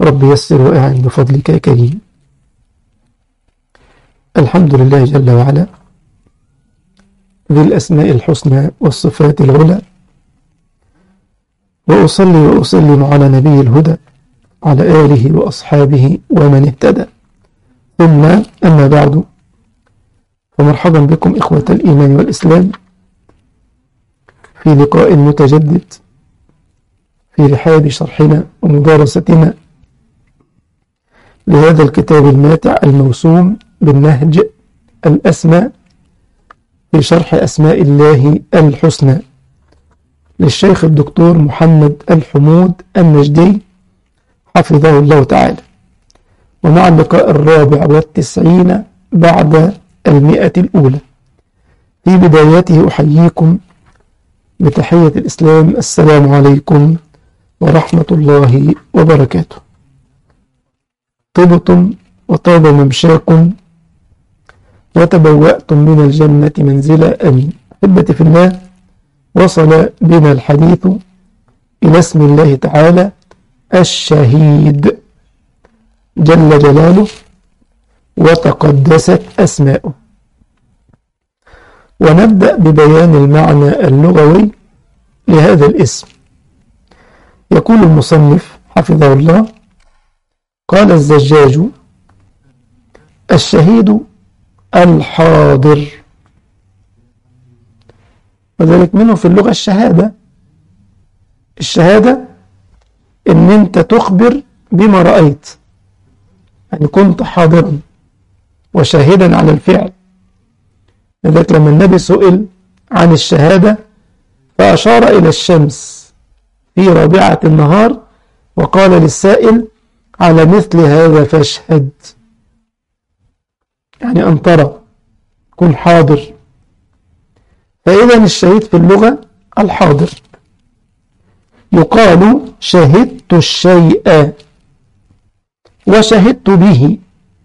رب يسر وأعن بفضلك يا كريم. الحمد لله جل وعلا ذي الأسماء الحسنى والصفات العلى، وأصلي وأسلم على نبي الهدى على آله وأصحابه ومن اهتدى، ثم أما بعد، فمرحبا بكم إخوة الإيمان والإسلام في لقاء متجدد في رحاب شرحنا ومدارستنا لهذا الكتاب الماتع الموسوم بالنهج الأسمى في شرح أسماء الله الحسنى للشيخ الدكتور محمد الحمود النجدي حفظه الله تعالى، ومع اللقاء 94 بعد 100 الأولى. في بدايته أحييكم بتحية الإسلام، السلام عليكم ورحمة الله وبركاته. طبتم وطاب ممشاكم وتبوأتم من الجنة منزلا، أمين. أحبتي في الله، وصل بنا الحديث إلى اسم الله تعالى الشهيد جل جلاله وتقدست أسماؤه، ونبدأ ببيان المعنى اللغوي لهذا الاسم. يقول المصنف حفظه الله: قال الزجاج: الشهيد الحاضر، وذلك منه في اللغة الشهادة. الشهادة إن أنت تخبر بما رأيت، يعني كنت حاضرا وشاهدا على الفعل. لذلك لما النبي سئل عن الشهادة فأشار إلى الشمس في رابعة النهار وقال للسائل: على مثل هذا فاشهد، يعني أن ترى، كن حاضر. فإذا الشهيد في اللغة الحاضر. يقال شهدت الشيء وشهدت به،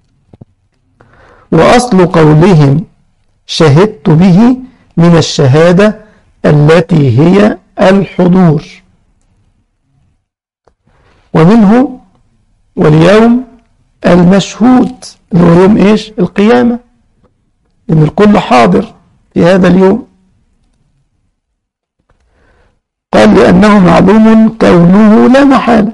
وأصل قولهم شهدت به من الشهادة التي هي الحضور، ومنه واليوم المشهود اللي هو يوم إيش؟ القيامة، لأن الكل حاضر في هذا اليوم. قال: لأنه معلوم كونه لا محالة.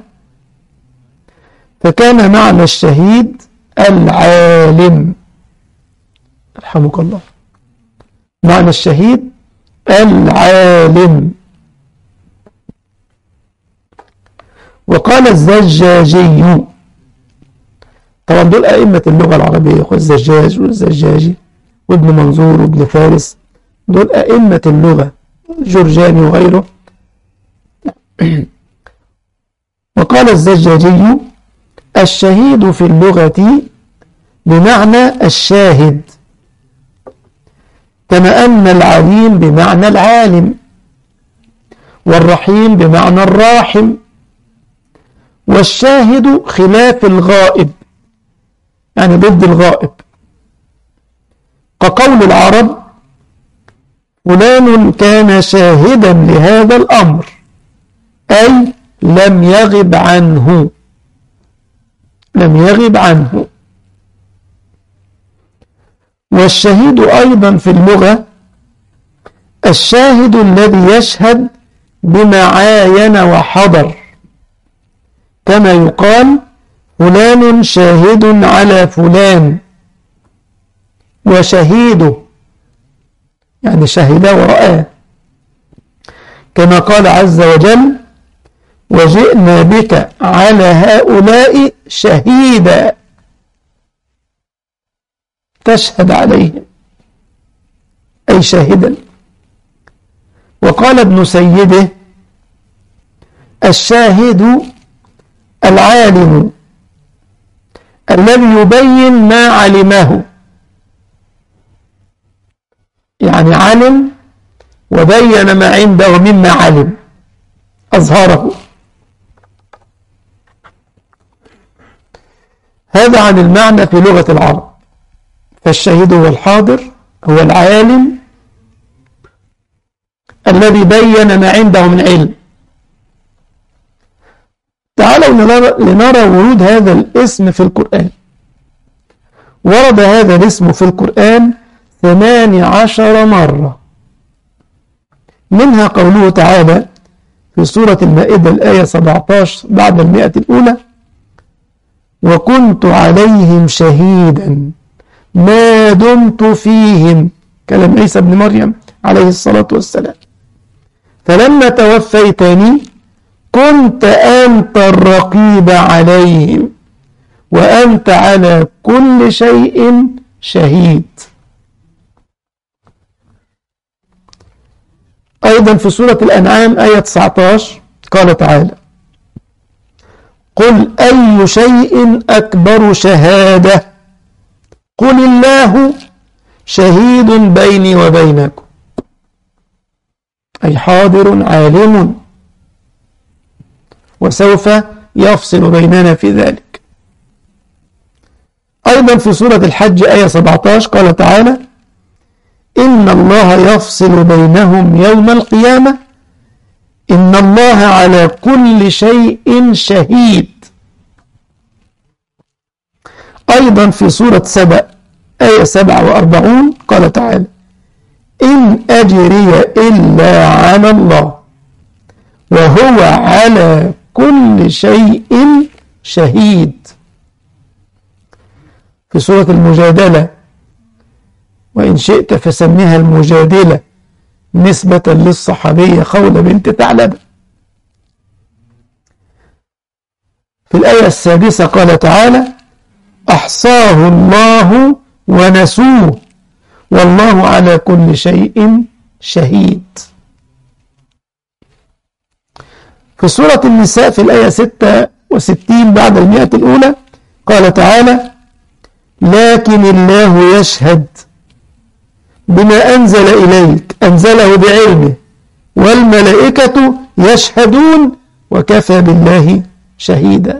فكان معنى الشهيد العالم، رحمك الله، معنى الشهيد العالم. وقال الزجاجي، طبعا دول أئمة اللغة العربية، الزجاج والزجاجي وابن منظور وابن فارس، دول أئمة اللغة، جرجاني وغيره. وقال الزجاجي: الشهيد في اللغة بمعنى الشاهد، كما أن العليم بمعنى العالم، والرحيم بمعنى الراحم، والشاهد خلاف الغائب، يعني ضد الغائب. كقول العرب: فلان كان شاهدا لهذا الأمر، أي لم يغب عنه، لم يغب عنه. والشهيد أيضا في اللغة الشاهد الذي يشهد بما عاين وحضر، كما يقال: فلان شاهد على فلان، وشهيده يعني شهد ورآه، كما قال عز وجل: وجئنا بك على هؤلاء شهيدا، تشهد عليهم أي شاهدا. وقال ابن سيده: الشاهد العالم الذي يبين ما علمه، يعني علم وبين ما عنده مما علم، أظهره. هذا عن المعنى في لغة العرب. فالشهيد هو الحاضر، هو العالم الذي بين ما عنده من علم. تعالوا لنرى ورود هذا الاسم في القرآن. ورد هذا الاسم في القرآن 18 مرة، منها قوله تعالى في سورة المائدة الآية 17 بعد 100 الأولى: وكنت عليهم شهيدا ما دمت فيهم، كلام عيسى بن مريم عليه الصلاة والسلام، فلما توفيتني كنت أنت الرقيب عليهم وأنت على كل شيء شهيد. أيضا في سورة الأنعام آية 19 قال تعالى: قل أي شيء أكبر شهادة قل الله شهيد بيني وبينكم، أي حاضر عالم وسوف يفصل بيننا في ذلك. أيضا في سورة الحج آية 17 قال تعالى: إن الله يفصل بينهم يوم القيامة إن الله على كل شيء شهيد. أيضا في سورة سبأ آية 47 قال تعالى: إن أجري إلا على الله وهو على كل شيء شهيد. في سورة المجادلة، وإن شئت فسميها المجادلة نسبة للصحابية خولة بنت ثعلبة، في الآية 6 قال تعالى: أحصاه الله ونسوه والله على كل شيء شهيد. في سورة النساء في الآية 66 بعد 100 الأولى قال تعالى: لكن الله يشهد بما أنزل إليك أنزله بعلمه والملائكة يشهدون وكفى بالله شهيدا.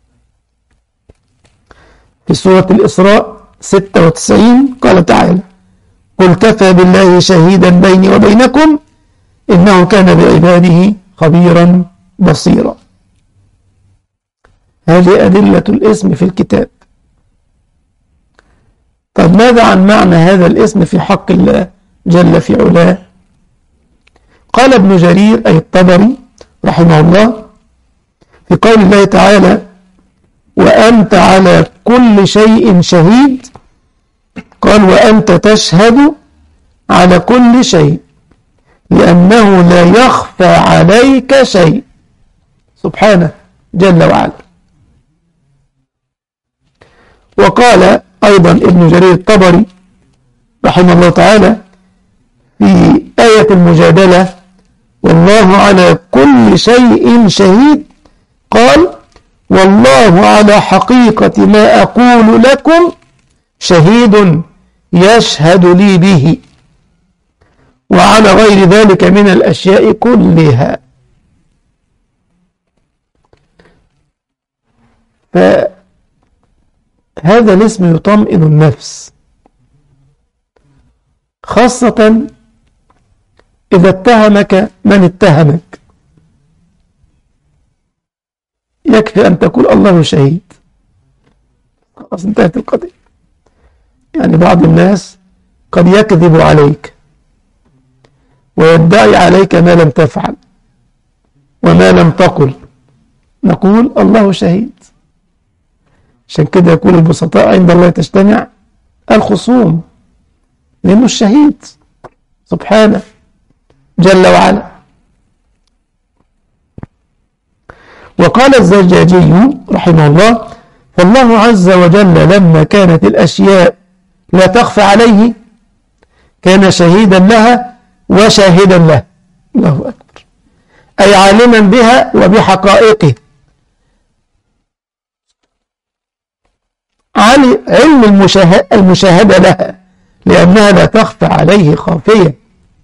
في سورة الإسراء 96 قال تعالى: قل كفى بالله شهيدا بيني وبينكم إنه كان بعباده خبيرا بصيرا. هذه أدلة الاسم في الكتاب. طب ماذا عن معنى هذا الاسم في حق الله جل في علاه؟ قال ابن جرير أي الطبري رحمه الله في قول الله تعالى: وأنت على كل شيء شهيد، قال: وأنت تشهد على كل شيء لأنه لا يخفى عليك شيء سبحانه جل وعلا. وقال أيضا ابن جرير الطبري رحمه الله تعالى في آية المجادلة: والله على كل شيء شهيد، قال: والله على حقيقة ما أقول لكم شهيد يشهد لي به وعلى غير ذلك من الأشياء كلها. فهذا الاسم يطمئن النفس، خاصة إذا اتهمك من اتهمك، يكفي أن تقول الله شهيد، خلاص انتهت القضية. يعني بعض الناس قد يكذب عليك ويدعي عليك ما لم تفعل وما لم تقل، نقول الله شهيد. عشان كده يقول البسطاء: عند الله تجتمع الخصوم، لأنه الشهيد سبحانه جل وعلا. وقال الزجاجي رحمه الله: فالله عز وجل لما كانت الأشياء لا تخفى عليه كان شهيدا لها وشاهدا له. الله أكبر. أي عالما بها وبحقائقه، علم المشاهدة لها لأنها لا تخفى عليه خافية.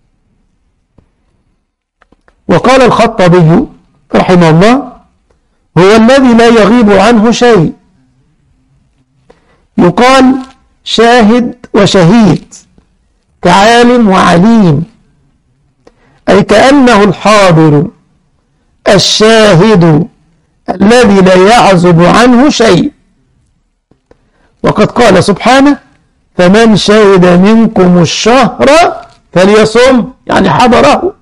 وقال الخطابي رحمه الله: هو الذي لا يغيب عنه شيء. يقال شاهد وشهيد كعالم وعليم، أي كأنه الحاضر الشاهد الذي لا يعزب عنه شيء. وقد قال سبحانه: فمن شهد منكم الشهر فليصم، يعني حضره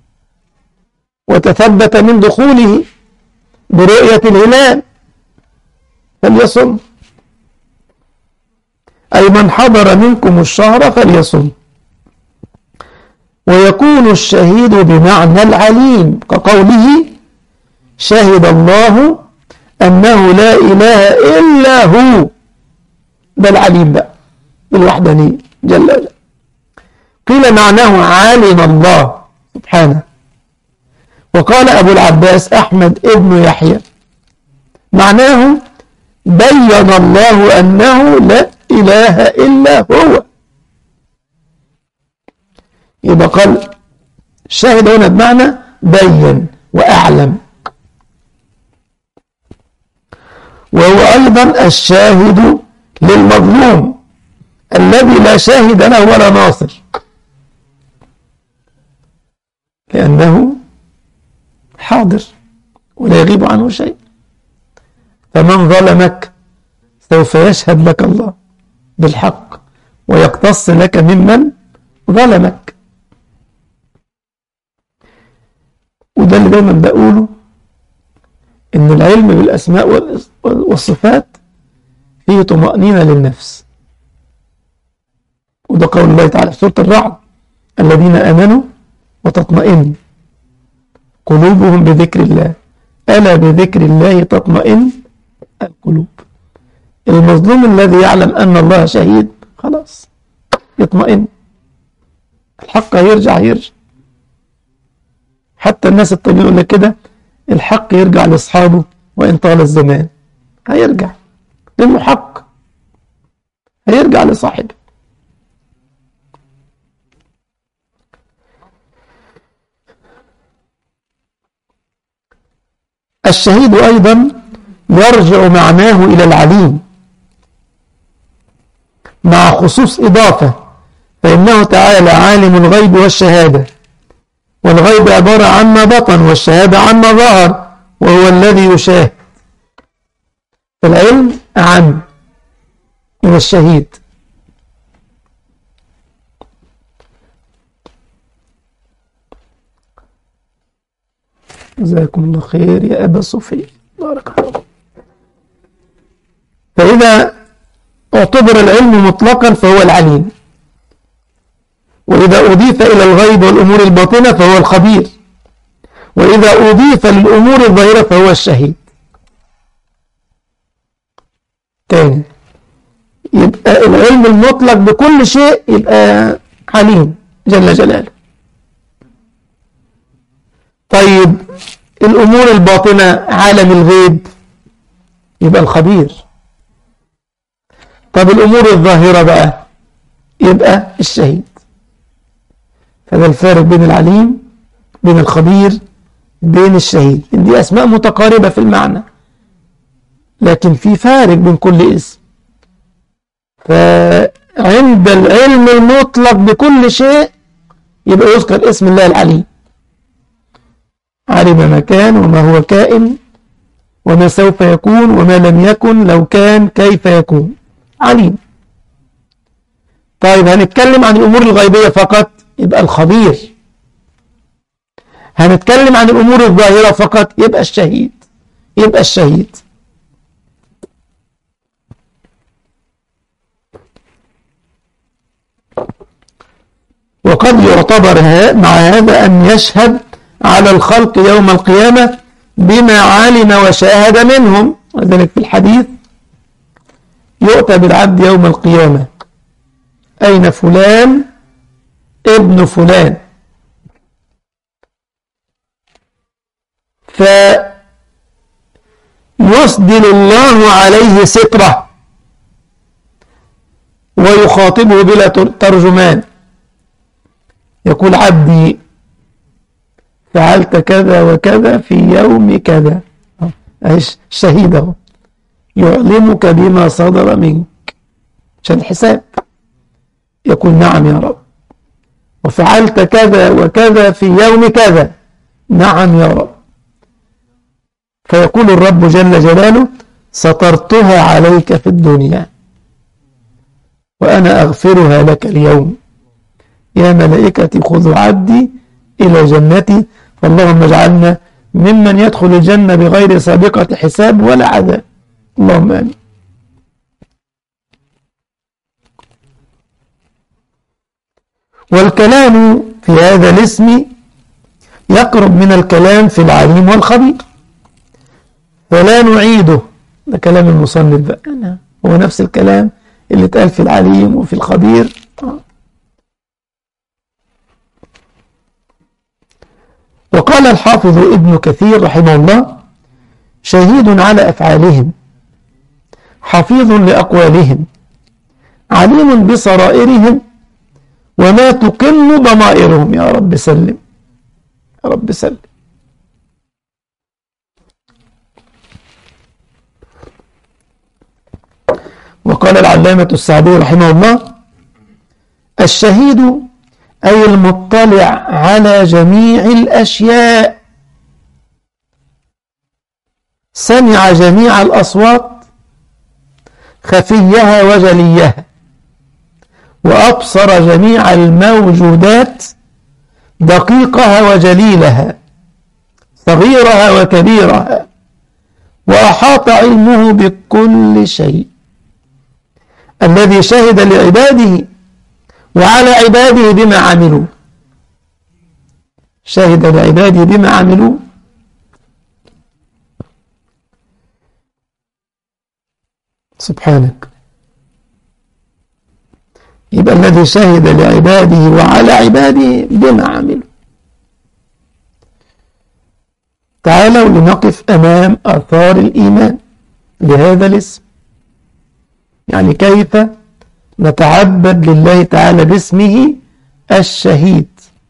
وتثبت من دخوله برؤية الهلال فليصم، أي من حضر منكم الشهر فليصم. ويكون الشهيد بمعنى العليم، كقوله: شهد الله أنه لا إله إلا هو. ده العليم بقى بالوحدانية جل وعلا. قيل معناه علم الله سبحانه. وقال أبو العباس أحمد ابن يحيى معناه بين الله أنه لا إله إلا هو. يبقى قال شاهد هنا بمعنى بين وأعلم. وهو أيضا الشاهد للمظلوم الذي لا شاهد له ولا ناصر، لأنه حاضر ولا يغيب عنه شيء. فمن ظلمك سوف يشهد لك الله بالحق ويقتص لك ممن ظلمك. وده اللي دايما بقوله، إن العلم بالأسماء والصفات فيه طمأنينة للنفس. وده قول الله تعالى في سورة الرعد: الذين آمنوا وتطمئن قلوبهم بذكر الله ألا بذكر الله تطمئن القلوب. المظلوم الذي يعلم أن الله شهيد خلاص يطمئن، الحق هيرجع. حتى الناس الطيبين يقول لك كده: الحق يرجع لأصحابه وإن طال الزمان. هيرجع لأنه حق، هيرجع لصاحبه. الشهيد أيضا يرجع معناه إلى العليم مع خصوص إضافة، فإنه تعالى عالم الغيب والشهادة، والغيب عبارة عن ما بطن والشهادة عن ما ظهر، وهو الذي يشاهد. فالعلم أعم من الشهيد. جزاكم الله خير يا أبا صفي، بارك الله. فإذا اعتبر العلم مطلقا فهو العليم، وإذا أضيف إلى الغيب والأمور الباطنة فهو الخبير، وإذا أضيف للأمور الظاهرة فهو الشهيد. تاني، يبقى العلم المطلق بكل شيء يبقى عليم جل جلاله. طيب الأمور الباطنة عالم الغيب يبقى الخبير. طب الأمور الظاهرة بقى يبقى الشهيد. فده الفارق بين العليم، بين الخبير، بين الشهيد. دي أسماء متقاربة في المعنى، لكن في فارق بين كل اسم. فعند العلم المطلق بكل شيء يبقى يذكر اسم الله العليم. علم ما كان وما هو كائن وما سوف يكون وما لم يكن لو كان كيف يكون. عليم. طيب هنتكلم عن الأمور الغيبية فقط يبقى الخبير. هنتكلم عن الأمور الظاهرة فقط يبقى الشهيد. يبقى الشهيد. وقد يعتبر مع هذا أن يشهد على الخلق يوم القيامة بما علم وشاهد منهم. وذلك في الحديث: يؤتى بالعبد يوم القيامة أين فلان ابن فلان، فيسدل الله عليه ستره ويخاطبه بلا ترجمان، يقول: عبدي فعلت كذا وكذا في يوم كذا. شهيده يعلمك بما صدر منك عشان الحساب. يقول: نعم يا رب. وفعلت كذا وكذا في يوم كذا. نعم يا رب. فيقول الرب جل جلاله سترتها عليك في الدنيا وأنا أغفرها لك اليوم يا ملائكتي خذوا عبدي إلى جنتي. فاللهم اجعلنا ممن يدخل الجنة بغير سابقة حساب ولا عذاب، اللهم آمين. والكلام في هذا الاسم يقرب من الكلام في العليم والخبير فلا نعيده، ده كلام المصنف بقى، هو نفس الكلام اللي اتقال في العليم وفي الخبير. وقال الحافظ ابن كثير رحمه الله شهيد على أفعالهم حفيظ لأقوالهم عليم بسرائرهم وما تكن ضمائرهم. يا رب سلم، يا رب سلم. وقال العلامة السعدي رحمه الله الشهيد أي المطلع على جميع الأشياء، سمع جميع الأصوات خفيها وجليها، وأبصر جميع الموجودات دقيقها وجليلها صغيرها وكبيرها، وأحاط علمه بكل شيء. الذي شهد لعباده وعلى عباده بما عملوا، شهد لعباده بما عملوا سبحانك. يبقى الذي شهد لعباده وعلى عباده بما عملوا. تعالوا لنقف أمام آثار الإيمان بهذا الاسم، يعني كيف نتعبد لله تعالى باسمه الشهيد.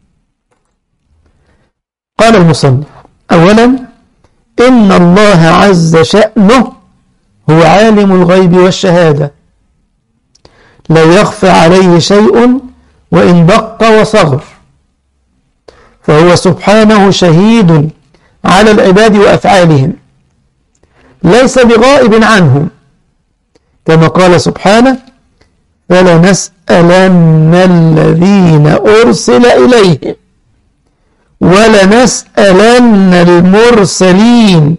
قال المصنف أولا إن الله عز شأنه هو عالم الغيب والشهادة لا يخفى عليه شيء وإن دق وصغر، فهو سبحانه شهيد على العباد وأفعالهم ليس بغائب عنهم، كما قال سبحانه فلنسألن الذين أرسل إليهم ولنسألن المرسلين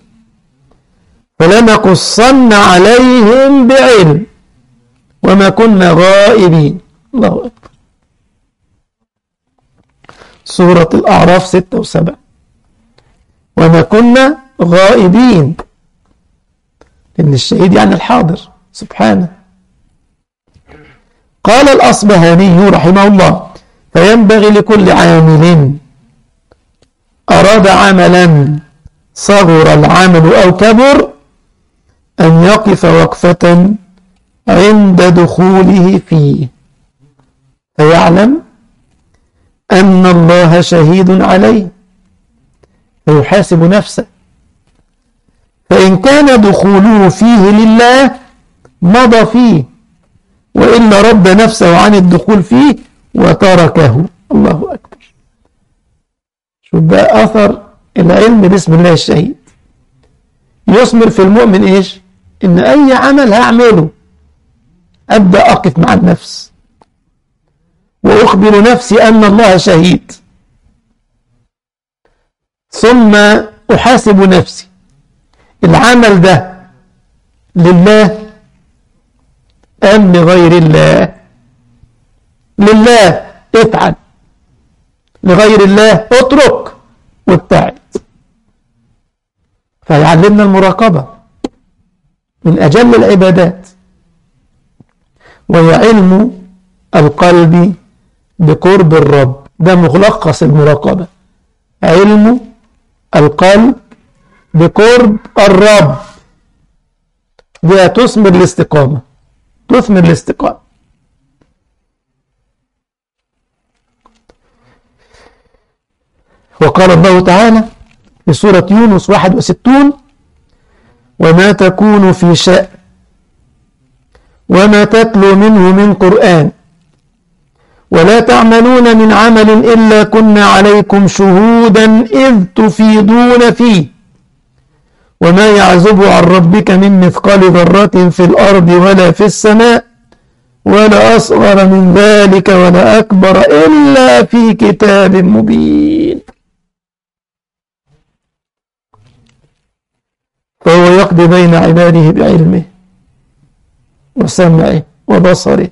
فلنقصن عليهم بعلم وما كنا غائبين. الله أكبر. سورة الأعراف 6 و7. وما كنا غائبين، لأن الشهيد يعني الحاضر سبحانه. قال الأصبهاني رحمه الله فينبغي لكل عامل أراد عملا صغر العمل أو كبر أن يقف وقفة عند دخوله فيه فيعلم أن الله شهيد عليه فيحاسب نفسه، فإن كان دخوله فيه لله مضى فيه، وإلا رد نفسه عن الدخول فيه وتركه. الله أكبر. شوف بقى أثر العلم باسم الله الشهيد يثمر في المؤمن إيش؟ إن أي عمل هعمله أبدأ أقف مع النفس وأخبر نفسي أن الله شهيد، ثم أحاسب نفسي العمل ده لله أم لغير الله؟ لله افعل، لغير الله اترك وابتعد. فيعلمنا المراقبة من أجل العبادات، وهي علم القلب بقرب الرب. ده ملخص المراقبة، علم القلب بقرب الرب، دي تثمر الاستقامة، تثمر الاستقامة. وقال الله تعالى في سورة يونس 61 وما تكون في شأن وما تتلو منه من قرآن ولا تعملون من عمل إلا كنا عليكم شهودا إذ تفيضون فيه وما يعزب عن ربك من مثقال ذرة في الأرض ولا في السماء ولا أصغر من ذلك ولا أكبر إلا في كتاب مبين. فهو يقضي بين عباده بعلمه وسمعه وبصره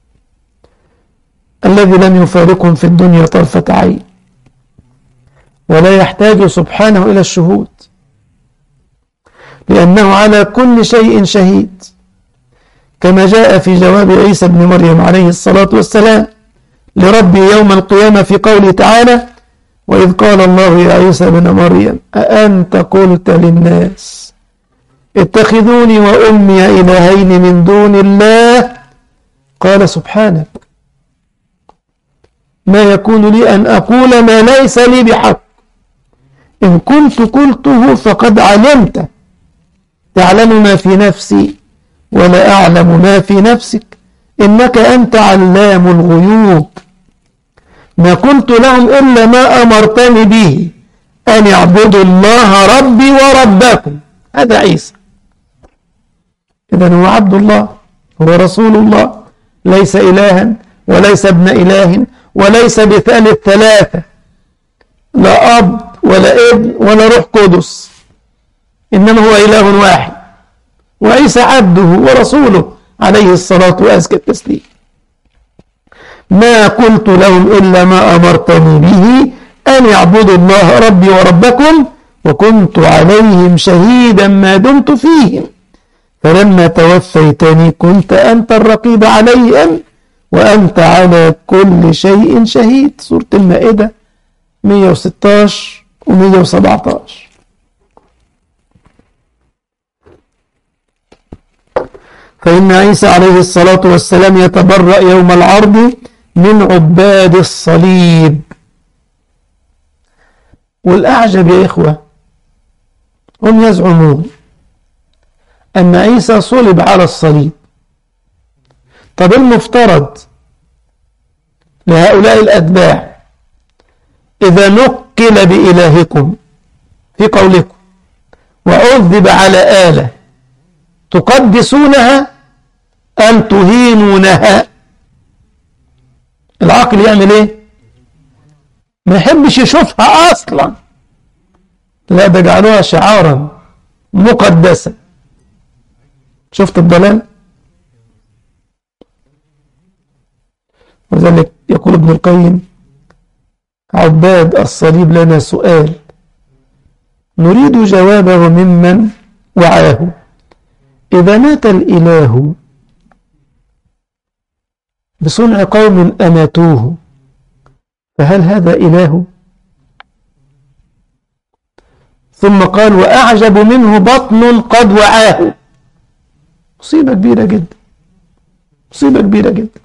الذي لم يفارقهم في الدنيا طرفة عين، ولا يحتاج سبحانه إلى الشهود، لأنه على كل شيء شهيد، كما جاء في جواب عيسى بن مريم عليه الصلاة والسلام لربه يوم القيامة في قوله تعالى: وإذ قال الله يا عيسى بن مريم أأنت قلت للناس اتخذوني وأمي إلهين من دون الله؟ قال سبحانك ما يكون لي أن أقول ما ليس لي بحق، إن كنت قلته فقد علمت، تعلم ما في نفسي ولا أعلم ما في نفسك، إنك أنت علام الغيوب. ما قلت لهم إلا ما أمرتني به أن اعبدوا الله ربي وربكم. هذا عيسى، إذن هو عبد الله، هو رسول الله، ليس إلها وليس ابن إله وليس بثالث ثلاثة، لا أب ولا ابن ولا روح قدس، إنما هو إله واحد، وعيسى عبده ورسوله عليه الصلاة وأزكى التسليم. ما قلت لهم إلا ما أمرتني به أن يعبدوا الله ربي وربكم وكنت عليهم شهيدا ما دمت فيهم، فلما توفيتني كنت أنت الرقيب عليهم وأنت على كل شيء شهيد. سورة المائدة 116 و117. فإن عيسى عليه الصلاة والسلام يتبرأ يوم العرض من عباد الصليب. والأعجب يا إخوة، هم يزعمون أن عيسى صلب على الصليب. طب المفترض لهؤلاء الأتباع إذا نقل بإلهكم في قولكم وعذب على آلة تقدسونها أم تهينونها؟ العقل يعمل إيه؟ ما يحبش يشوفها أصلا، لا ده جعلوها شعارا مقدسة. شفت الضلال؟ وذلك يقول ابن القيم: عباد الصليب لنا سؤال نريد جوابه ممن وعاه، إذا مات الإله بصنع قوم أماتوه فهل هذا إله؟ ثم قال: وأعجب منه بطن قد وعاه. مصيبة كبيرة جدا، مصيبة كبيرة جدا.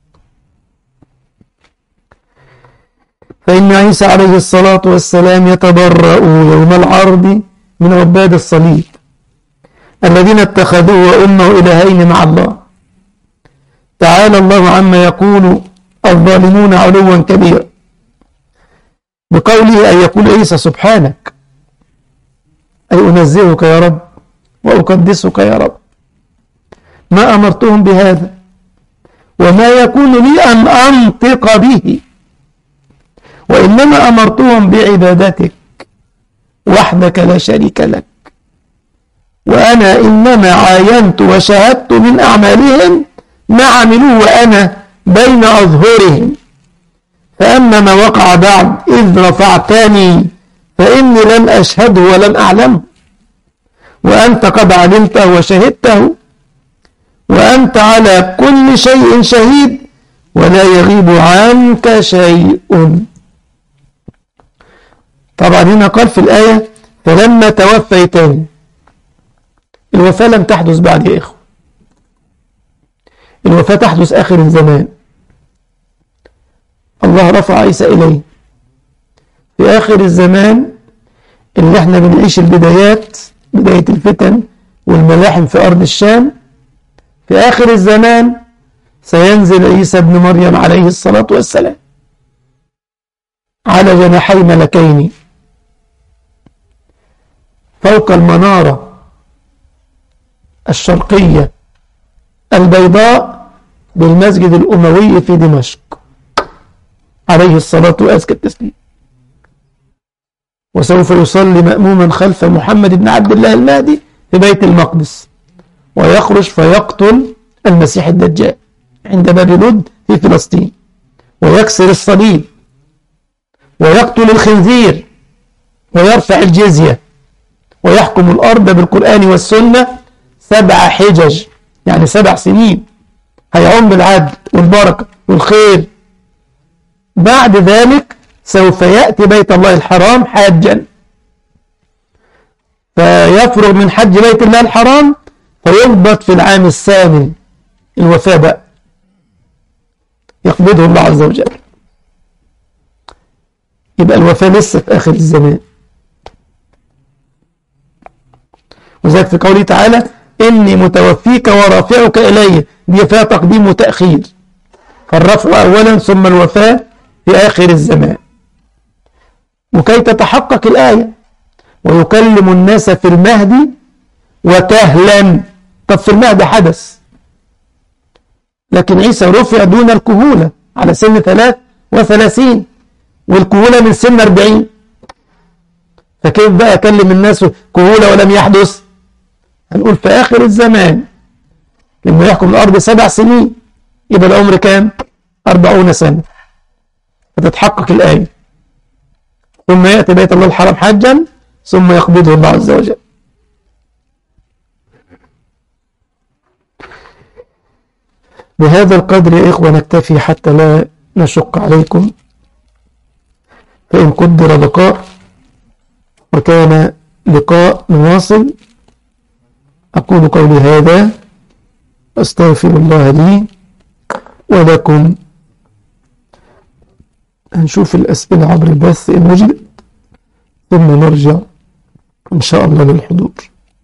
فإن عيسى عليه الصلاة والسلام يتبرأ يوم العرض من عباد الصليب الذين اتخذوه وأمه إلهين مع الله. تعالى الله عما يقول الظالمون علوا كبيرا، بقوله أن يقول عيسى: سبحانك، أي أنزهك يا رب وأقدسك يا رب، ما أمرتهم بهذا وما يكون لي أن أنطق به، وإنما أمرتهم بعبادتك وحدك لا شريك لك، وأنا إنما عاينت وشاهدت من أعمالهم ما عملوه وأنا بين أظهرهم، فأما ما وقع بعد إذ رفعتني فإني لم أشهده ولم أعلمه، وأنت قد علمته وشهدته، وأنت على كل شيء شهيد ولا يغيب عنك شيء. طبعا هنا قال في الآية: فلما توفيتني. الوفاة لم تحدث بعد يا إخوة، الوفاة تحدث آخر الزمان. الله رفع عيسى إليه في آخر الزمان اللي احنا بنعيش البدايات، بداية الفتن والملاحم في أرض الشام. في آخر الزمان سينزل عيسى ابن مريم عليه الصلاة والسلام على جناحي ملكين، فوق المنارة الشرقية البيضاء بالمسجد الأموي في دمشق عليه الصلاة وأزكى التسليم. وسوف يصلي مأموما خلف محمد بن عبد الله المهدي في بيت المقدس، ويخرج فيقتل المسيح الدجال عند باب لد في فلسطين، ويكسر الصليب، ويقتل الخنزير، ويرفع الجزية، ويحكم الأرض بالقرآن والسنة 7 حجج، يعني 7 سنين هيعم بالعدل والبركة والخير. بعد ذلك سوف يأتي بيت الله الحرام حاجا، فيفرغ من حج بيت الله الحرام فيقبض في العام الثامن الوفاة بقى، يقبضه الله عز وجل. يبقى الوفاة لسه في آخر الزمان. وذلك في قوله تعالى إني متوفيك ورافعك إلي، دي فيها تقديم وتأخير، فالرفع أولا ثم الوفاة في آخر الزمان. وكي تتحقق الآية ويكلم الناس في المهد وكهلا. طب في المهد حدث، لكن عيسى رفع دون الكهولة على سن 33 والكهولة من سن 40، فكيف بقى أكلم الناس كهولة ولم يحدث؟ هنقول في آخر الزمان لما يحكم الأرض 7 سنين يبقى العمر كام؟ 40 سنة، فتتحقق الآية. ثم يأتي بيت الله الحرام حجا ثم يقبضه الله عز وجل. بهذا القدر يا إخوة نكتفي حتى لا نشق عليكم، فإن قدر لقاء وكان لقاء نواصل. أقول قولي هذا، أستغفر الله لي ولكم. هنشوف الأسئلة عبر البث إن وجدت، ثم نرجع إن شاء الله للحضور.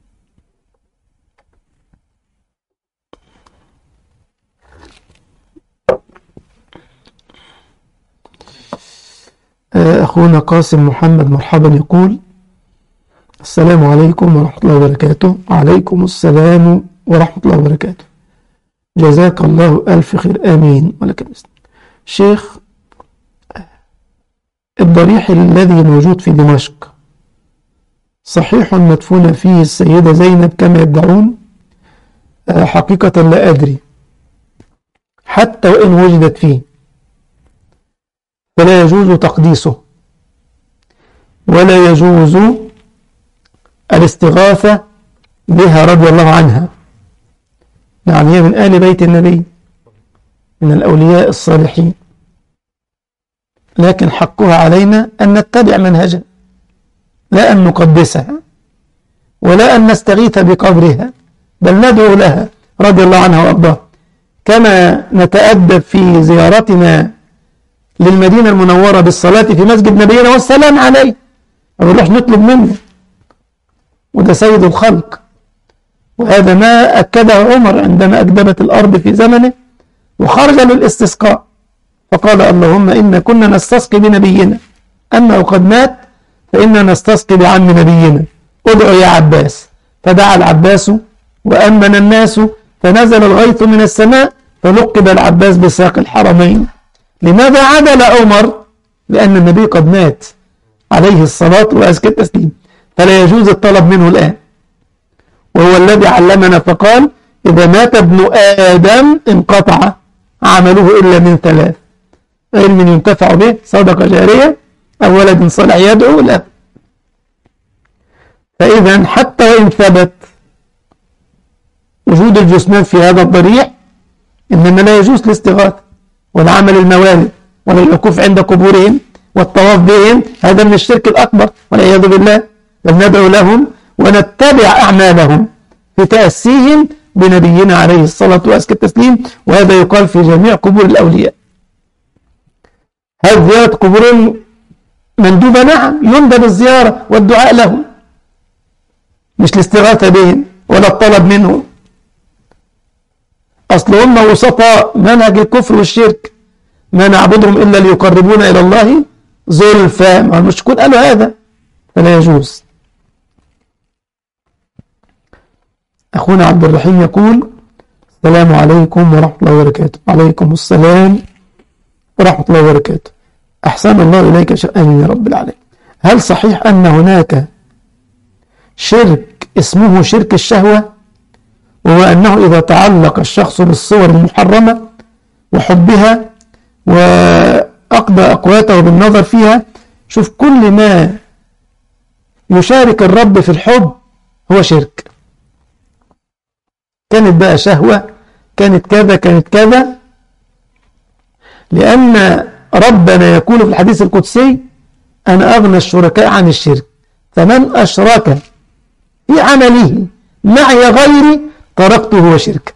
أخونا قاسم محمد مرحبا يقول السلام عليكم ورحمة الله وبركاته. وعليكم السلام ورحمة الله وبركاته. جزاك الله ألف خير. آمين ولك المثل. شيخ، الضريح الذي موجود في دمشق صحيح مدفونة فيه السيدة زينب كما يدعون؟ حقيقة لا أدري، حتى وإن وجدت فيه فلا يجوز تقديسه، ولا يجوز الاستغاثة بها رضي الله عنها، يعني هي من آل بيت النبي من الأولياء الصالحين، لكن حقها علينا أن نتبع منهجها، لا أن نقدسها ولا أن نستغيث بقبرها، بل ندعو لها رضي الله عنها وأرضاها، كما نتأدب في زيارتنا للمدينة المنورة بالصلاة في مسجد نبينا والسلام عليه، ما بنروح نطلب منه، وده سيد الخلق. وهذا ما أكده عمر عندما أكدبت الأرض في زمنه وخرج للاستسقاء فقال اللهم إنا كنا نستسقي بنبينا، أما قد مات فإنا نستسقي بعم نبينا، ادعو يا عباس. فدعا العباس وأمن الناس فنزل الغيث من السماء فلقب العباس بساق الحرمين. لماذا عدل عمر؟ لأن النبي قد مات عليه الصلاة وأزكى التسليم، فلا يجوز الطلب منه الآن. وهو الذي علمنا فقال إذا مات ابن آدم انقطع عمله إلا من 3: علم ينتفع به، صدقة جارية، أو ولد صالح يدعو له. فإذا حتى وإن ثبت وجود الجثمان في هذا الضريح، إنما لا يجوز الاستغاثة ولا عمل الموالد ولا الوقوف عند قبورهم والطواف بهم، هذا من الشرك الأكبر والعياذ بالله. بل ندعو لهم ونتبع أعمالهم في تأسيهم بنبينا عليه الصلاة وأزكى التسليم، وهذا يقال في جميع قبور الأولياء. هل زيارة قبورهم مندوبة؟ نعم، يندب الزيارة والدعاء لهم، مش الاستغاثة بهم ولا الطلب منهم. أصل هم وسطاء منهج الكفر والشرك، ما نعبدهم إلا ليقربونا إلى الله زلفى، مع المشركون قالوا هذا، فلا يجوز. أخونا عبد الرحيم يقول: السلام عليكم ورحمة الله وبركاته. وعليكم السلام ورحمة الله وبركاته. أحسن الله إليك. آمين يا رب العالمين. هل صحيح أن هناك شرك اسمه شرك الشهوة، وهو أنه إذا تعلق الشخص بالصور المحرمة وحبها وأقضى أقواته بالنظر فيها، شوف كل ما يشارك الرب في الحب هو شرك، كانت بقى شهوة، كانت كذا كانت كذا، لأن ربنا يقول في الحديث القدسي: أنا أغنى الشركاء عن الشرك، فمن أشرك في عمله معي غيري تركته وشركه.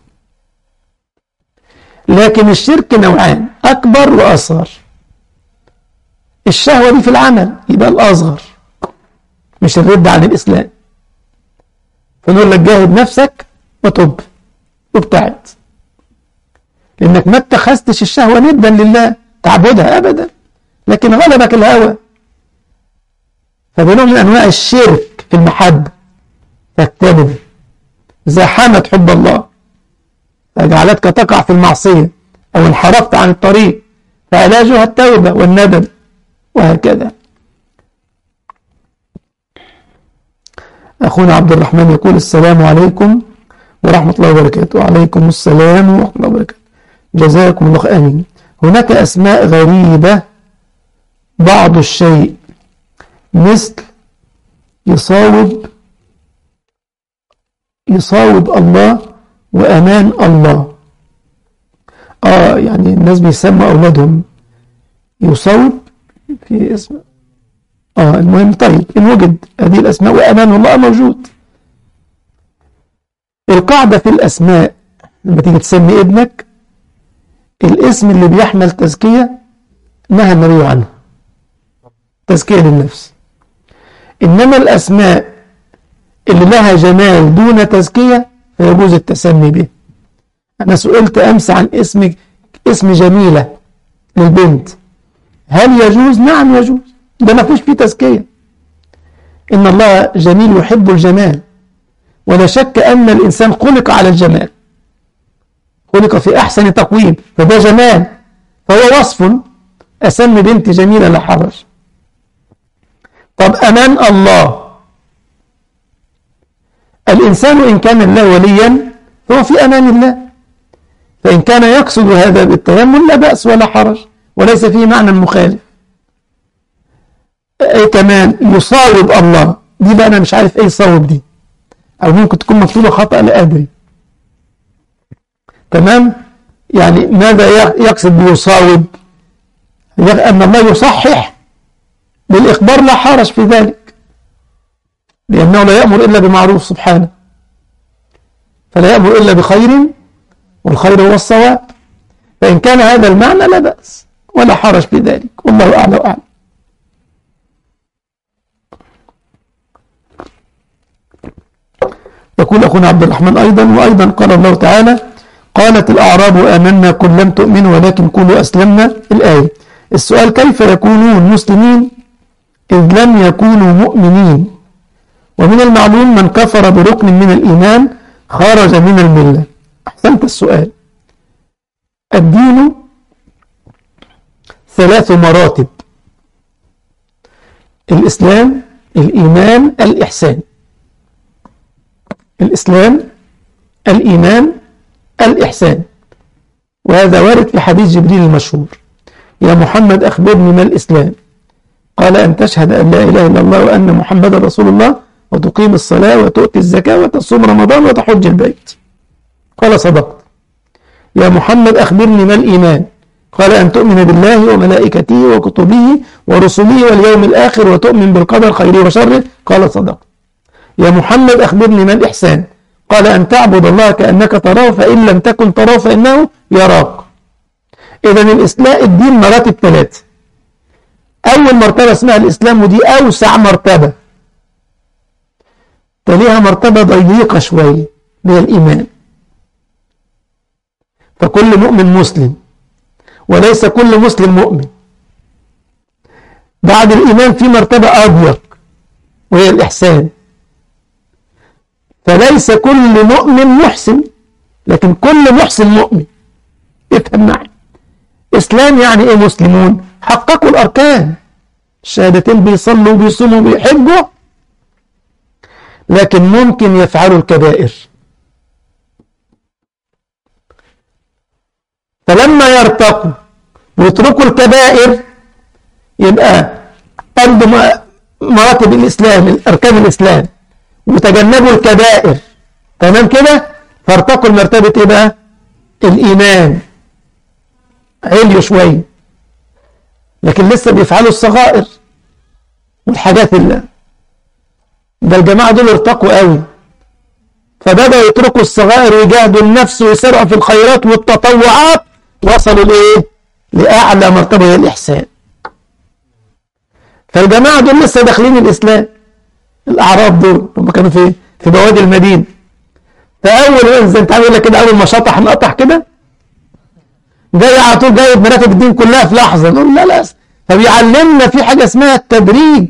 لكن الشرك نوعان: أكبر وأصغر. الشهوة دي في العمل يبقى الأصغر، مش الرد عن الإسلام، فنقول لك جاهد نفسك وتب وابتعد، لأنك ما اتخذتش الشهوة ندا لله تعبدها أبدا، لكن غلبك الهوى، فبنوع من أنواع الشرك في المحبة فاجتنبه. زاحمت حب الله فجعلتك تقع في المعصية أو انحرفت عن الطريق، فعلاجها التوبة والندم، وهكذا. أخونا عبد الرحمن يقول: السلام عليكم ورحمة الله وبركاته. وعليكم السلام ورحمة الله وبركاته. جزاكم الله خير. آمين. هناك أسماء غريبة بعض الشيء، مثل يصاوب الله وأمان الله. يعني الناس بيسموا أولادهم يصاوب في اسم. المهم، طيب إن وجد هذه الأسماء وأمان الله موجود. القاعدة في الأسماء لما تيجي تسمي ابنك، الاسم اللي بيحمل تزكية نهى النبي عنه، تزكية للنفس. إنما الأسماء اللي لها جمال دون تزكية فيجوز التسمي به. أنا سئلت أمس عن اسم جميلة للبنت، هل يجوز؟ نعم يجوز، ده ما فيش فيه تزكية. إن الله جميل يحب الجمال، ولا شك أن الإنسان خلق على الجمال، خلق في أحسن تقويم، فده جمال، فهو وصف. أسمي بنتي جميلة لا حرج. طب أمان الله، الإنسان إن كان الله وليا فهو في أمان الله، فإن كان يقصد هذا بالتيمم لا بأس ولا حرج، وليس فيه معنى مخالف. كمان يصاوب الله، دي بقى أنا مش عارف إيه صاوب دي، أو ممكن تكون مكتوبة خطأ لا أدري. تمام، يعني ماذا يقصد بيصاوب؟ أن الله يصحح بالإخبار لا حرج في ذلك، لأنه لا يأمر إلا بمعروف سبحانه، فلا يأمر إلا بخير، والخير هو الصواب. فإن كان هذا المعنى لا بأس ولا حرج في ذلك، والله أعلى وأعلم. يقول أخونا عبد الرحمن وأيضا قال الله تعالى: قالت الأعراب آمنا قل لم تؤمنوا ولكن قولوا أسلمنا. الآية. السؤال: كيف يكونون مسلمين إذ لم يكونوا مؤمنين؟ ومن المعلوم من كفر بركن من الإيمان خرج من الملة. أحسنت السؤال. الدين 3 مراتب: الإسلام، الإيمان، الإحسان. الإسلام، الإيمان، الإحسان. وهذا وارد في حديث جبريل المشهور: يا محمد أخبرني ما الإسلام؟ قال: أن تشهد أن لا إله إلا الله وأن محمد رسول الله، وتقيم الصلاة وتؤتي الزكاة وتصوم رمضان وتحج البيت. قال: صدقت. يا محمد أخبرني ما الإيمان؟ قال: أن تؤمن بالله وملائكته وكتبه ورسله واليوم الآخر وتؤمن بالقدر خيره وشره. قال: صدقت. يا محمد أخبرني ما الإحسان؟ قال: أن تعبد الله كأنك تراه فإن لم تكن تراه فإنه يراك. إذن الإسلام الدين مراتب 3. أول مرتبة اسمها الإسلام، ودي أوسع مرتبة، تليها مرتبة ضيقة شوية هي الإيمان. فكل مؤمن مسلم، وليس كل مسلم مؤمن. بعد الإيمان في مرتبة أضيق وهي الإحسان. فليس كل مؤمن محسن، لكن كل محسن مؤمن. افهم معي، إسلام يعني إيه؟ مسلمون حققوا الأركان، الشهادتين، بيصلوا وبيصوموا وبيحجوا، لكن ممكن يفعلوا الكبائر. فلما يرتقوا ويتركوا الكبائر يبقى قدموا مراتب الإسلام، أركان الإسلام، وتجنبوا الكبائر، تمام كده؟ فارتقوا المرتبة إيه بقى؟ الإيمان، عليوا شوية، لكن لسه بيفعلوا الصغائر والحاجات اللي ده. الجماعة دول ارتقوا قوي، فبدأوا يتركوا الصغائر ويجاهدوا النفس ويسرعوا في الخيرات والتطوعات، وصلوا لإيه؟ لأعلى مرتبة هي الإحسان. فالجماعة دول لسه داخلين الإسلام، الأعراب دول هم كانوا في بوادي المدينة. فأول زي أنت عامل كده، أول ما شطح نقطح كده، جاي على طول جايب مراتب الدين كلها في لحظة. نقول لا. فبيعلمنا في حاجة اسمها التدريج.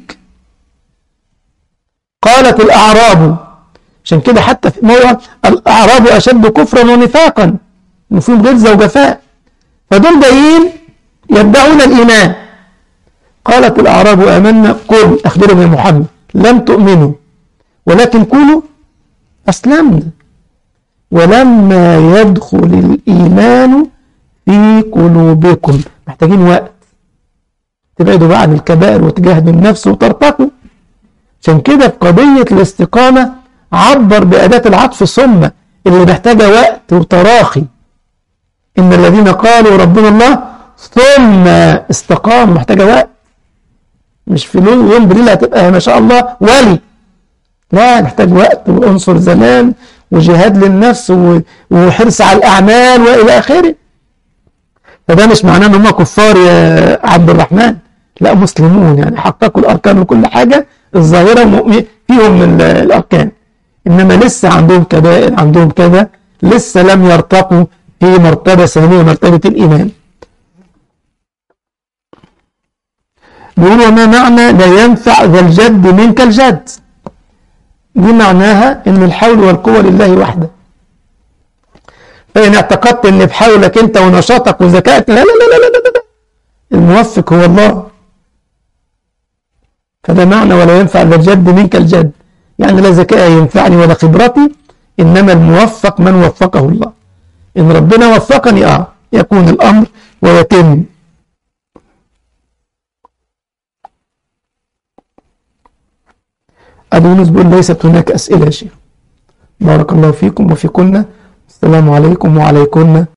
قالت الأعراب، عشان كده حتى في موضع الأعراب أشد كفرا ونفاقا، فيهم غلظة وجفاء. فدول جايين يدعون الإيمان. قالت الأعراب آمنا، قل أخبرهم يا محمد لم تؤمنوا ولكن قولوا أسلمنا ولما يدخل الإيمان في قلوبكم. محتاجين وقت، تبعدوا بقى عن الكبائر وتجاهدوا النفس وترتقوا. عشان كده في قضية الاستقامة عبر بأداة العطف ثم، اللي محتاجة وقت وتراخي. إن الذين قالوا ربنا الله ثم استقاموا، محتاجة وقت، مش في يوم بليل هتبقى ما شاء الله ولي. لا، نحتاج وقت وعنصر زمان وجهاد للنفس وحرص على الأعمال وإلى آخره. فده مش معناه ان هم كفار يا عبد الرحمن، لا، مسلمون يعني حققوا الاركان وكل حاجه الظاهره فيهم من الاركان، انما لسه عندهم كبائر، عندهم كذا، لسه لم يرتقوا في مرتبه ثانيه، مرتبه الايمان. بيقولوا ما معنى لا ينفع ذا الجد منك الجد؟ دي معناها ان الحول والقوه لله وحده. فإن اعتقدت ان بحولك انت ونشاطك وذكائك، لا لا لا لا لا لا، الموفق هو الله. فده معنى ولا ينفع ذا الجد منك الجد، يعني لا ذكائي ينفعني ولا خبرتي، انما الموفق من وفقه الله. ان ربنا وفقني يكون الامر ويتم. ابو يونس بيقول ليست هناك اسئله يا شيخ. بارك الله فيكم وفيكن. السلام عليكم وعليكن